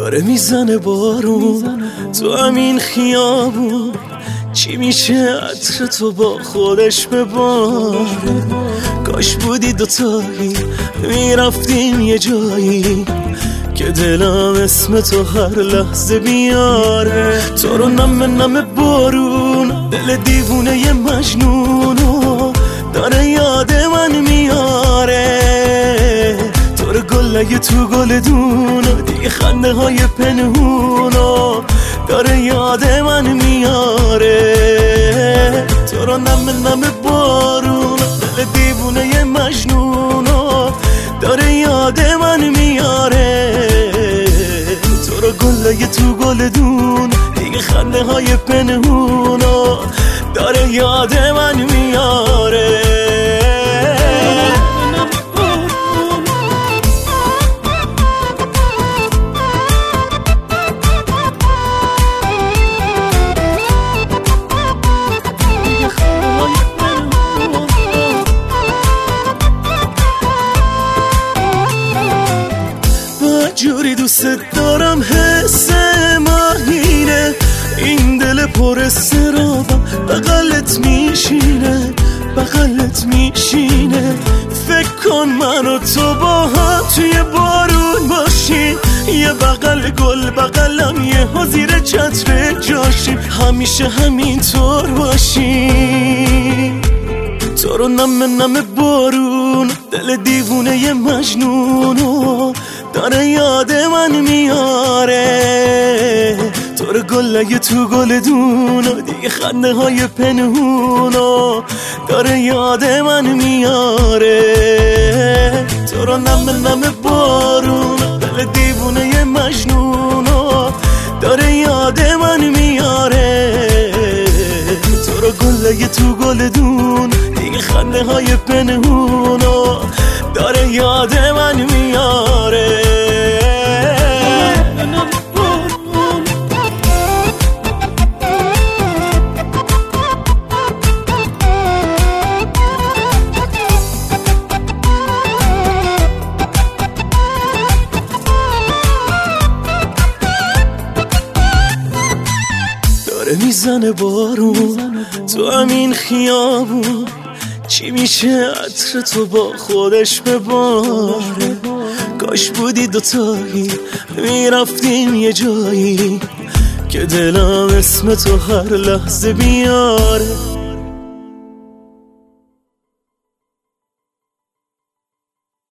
داره میزنه بارون تو همین خیابون، چی میشه عطر تو با خودش بباره. کاش بودی دوتایی میرفتیم یه جایی که دلم اسم تو هر لحظه بیاره. تو رو نم بارون دل دیوونه ی مجنونو داره یاد من میاره. تو رو گل تو گلدونو دیگه خنده های پنهونو داره یاد من میاره. تو رو نم بارون دل دیوونه ی مجنونو داره یاد من میاره. تو رو گل تو گلدون دیگه خنده های پنهونو داره یاد من میاره. جوری دوست دارم حس ماهینه، این دل پر استرابم بغلت میشینه. فکر کن من و تو با هم توی بارون باشیم، یه بغل گل بغلم یه ها زیر چتر جاشیم، همیشه همینطور باشیم. تو رو نم بارون دل دیوونه ی مجنونو داره یاد من میاره. تو رو گل تو گلدونو دیگه خنده های پنهونو داره یاد من میاره. تو رو نم بارون دل دیوونه ی مجنونو داره یاد من میاره. تو رو گل تو گلدون دیگه خنده های پنهونو داره یاد من میاره. داره میزنه بارون تو همین خیابون، چی میشه عطر تو با خودش بباره. کاش بودی دوتایی میرفتیم یه جایی که دلم اسم تو هر لحظه بیاره.